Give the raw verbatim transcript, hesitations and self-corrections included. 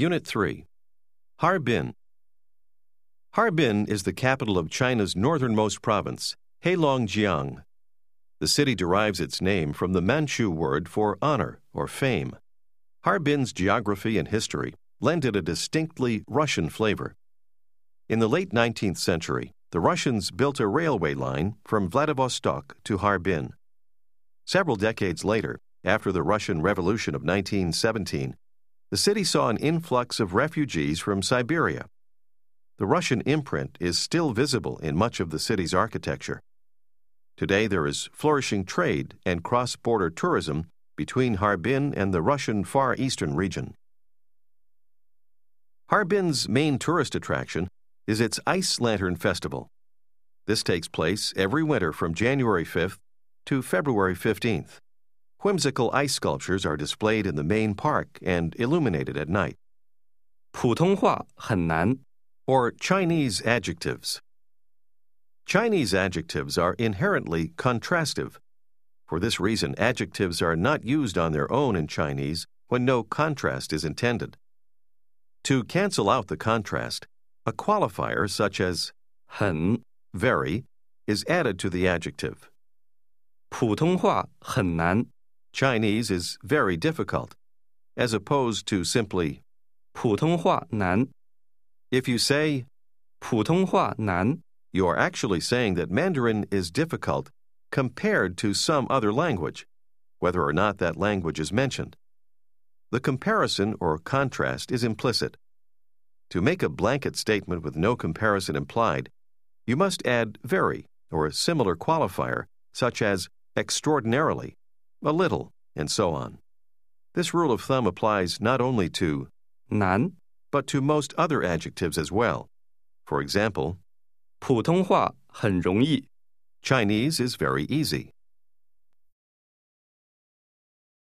Unit three. Harbin. Harbin is the capital of China's northernmost province, Heilongjiang. The city derives its name from the Manchu word for honor or fame. Harbin's geography and history lend it a distinctly Russian flavor. In the late nineteenth century, the Russians built a railway line from Vladivostok to Harbin. Several decades later, after the Russian Revolution of nineteen seventeen, the city saw an influx of refugees from Siberia. The Russian imprint is still visible in much of the city's architecture. Today there is flourishing trade and cross-border tourism between Harbin and the Russian Far Eastern region. Harbin's main tourist attraction is its Ice Lantern Festival. This takes place every winter from January fifth to February fifteenth. Whimsical ice sculptures are displayed in the main park and illuminated at night. 普通话很难 Or Chinese adjectives. Chinese adjectives are inherently contrastive. For this reason, adjectives are not used on their own in Chinese when no contrast is intended. To cancel out the contrast, a qualifier such as 很 very is added to the adjective. 普通话很难 Chinese is very difficult, as opposed to simply 普通话难 If you say 普通话难 you are actually saying that Mandarin is difficult compared to some other language, whether or not that language is mentioned. The comparison or contrast is implicit. To make a blanket statement with no comparison implied, you must add very or a similar qualifier such as extraordinarily, a little, and so on. This rule of thumb applies not only to 难 but to most other adjectives as well. For example, 普通话很容易 Chinese is very easy.